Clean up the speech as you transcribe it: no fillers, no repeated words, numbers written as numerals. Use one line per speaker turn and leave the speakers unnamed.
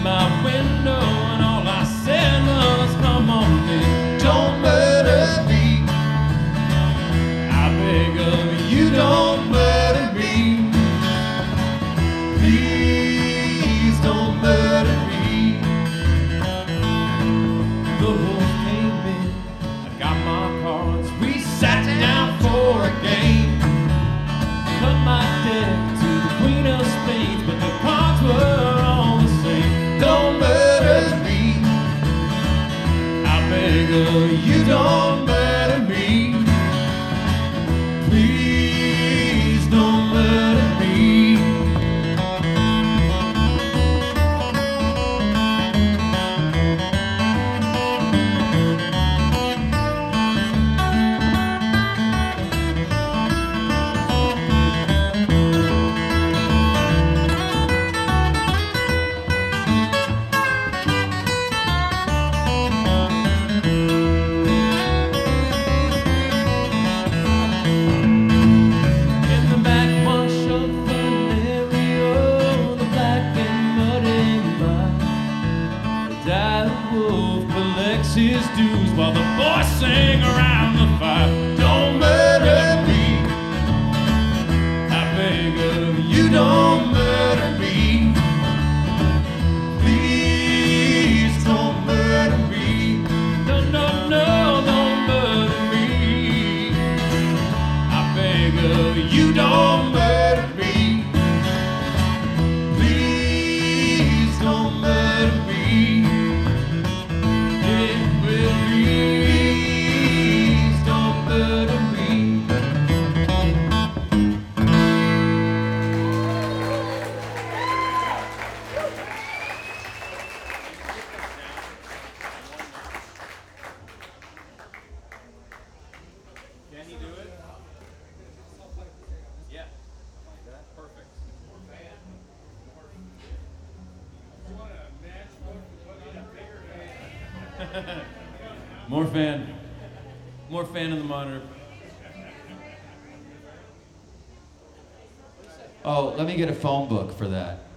my window, and all I said was, come on, babe, don't murder me. I beg of you, don't murder me. Please don't murder me. The wolf came in, I got my cards, we sat down for a game. Cut my deck to the Queen of Spades, but the cards were all the same. Don't murder me. I beg of you, don't murder me. Please don't murder me. In the backwash of Valerio, the black and muddy mine, the dire wolf collects his dues while the boys sing around the fire. Don't murder me. I beg of you, don't murder me. Please don't murder me. No, no, no, don't murder me. I beg of you, don't murder me. Please don't murder me. Yeah, well, please don't murder me. Can he do it? Yeah. Perfect. More fan. More fan in the monitor.
Oh, let me get a phone book for that.